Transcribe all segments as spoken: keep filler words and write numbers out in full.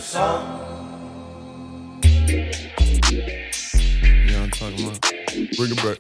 song. You know what I'm talking about? Bring it back.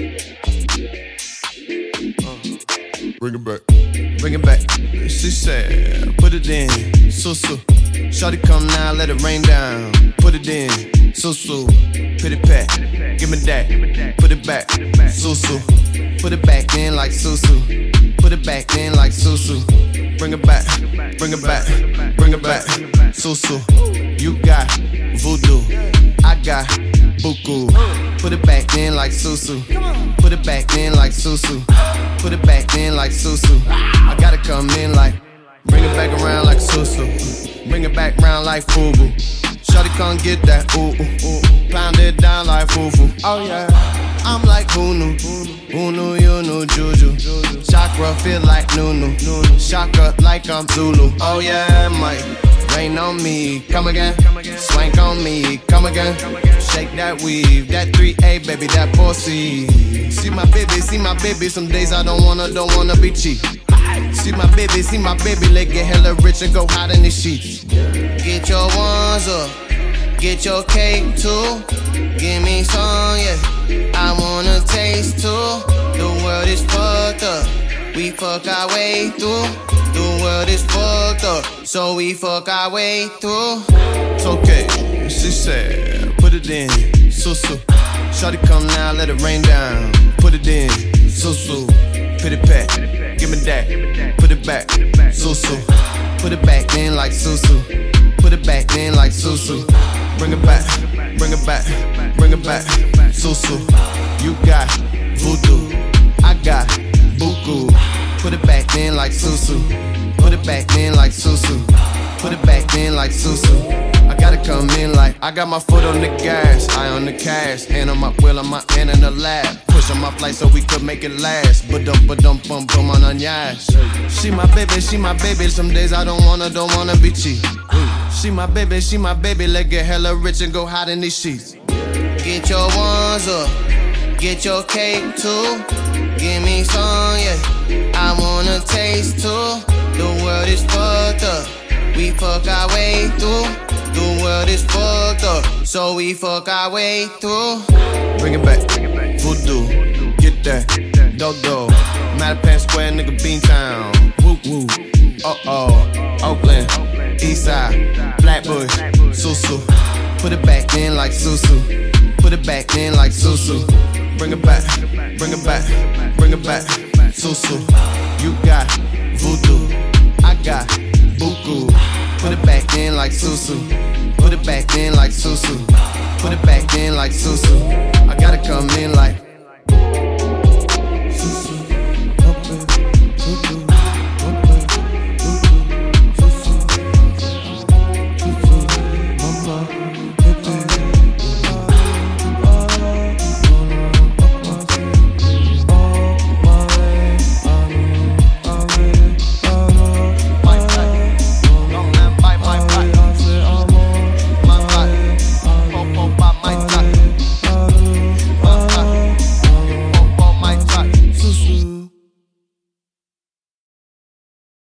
Uh, bring it back. Bring it back. She said, put it in. So, so. Shawty come now, let it rain down. Put it in. So, so. Put it back. Give me that. Put it back. So, so. Put it back in like so-so. Put it back in like so-so. Bring it back. Bring it back. Bring it back. So-so. You got voodoo. I got buku. Put it back in like so-so. Put it back in like so-so. Put it back in like so-so. I gotta come in like. Bring it back around like so-so. Bring it back round like fubu. Shawty come get that ooh ooh ooh. Pound it down like fufu. Oh yeah. I'm like who knew? Who knew you knew Juju? Chakra feel like Nunu. Chakra like I'm Zulu. Oh yeah, Mike. Rain on me, come again. Swank on me, come again. Shake that weave, that three A, baby, that four C. See my baby, see my baby. Some days I don't wanna, don't wanna be cheap. See my baby, see my baby. Let get hella rich and go hide in the sheets. Get your ones up, get your cake too. Give me some, yeah. I wanna taste too. The world is fucked up. We fuck our way through. The world is fucked up, so we fuck our way through. It's okay, she said, put it in, so so. Shawty come now, let it rain down. Put it in, so so. Put it back, give me that. Put it back, so so. Put it back in like so so. Put it back in like so so. Bring it back, bring it back, bring it back, so so. You got voodoo, I got buku. Put it back in like so-so. Put it back in like so-so. Put it back in like so-so. I gotta come in like I got my foot on the gas, eye on the cash, hand on my wheel, on my hand in the lab. Push on my flight so we could make it last. But dump, but dump, bum, bum on on yash. She my baby, she my baby. Some days I don't wanna, don't wanna be cheap. She my baby, she my baby. Let's get hella rich and go hide in these sheets. Get your ones up, get your cake too. Give me some, yeah. I wanna taste too. The world is fucked up. We fuck our way through. The world is fucked up, so we fuck our way through. Bring it back, voodoo. Get that, do-do. Mattapan Square, nigga, Beantown. Woo woo. Uh oh. Oakland, Eastside, Flatbush, Susu. Put it back in like Susu. Put it back in like Susu. Bring it back, bring it back, bring it back, so-so. You got voodoo, I got buku. Put it back in like susu. Put it back in like susu. Put it back in like susu. I gotta come in like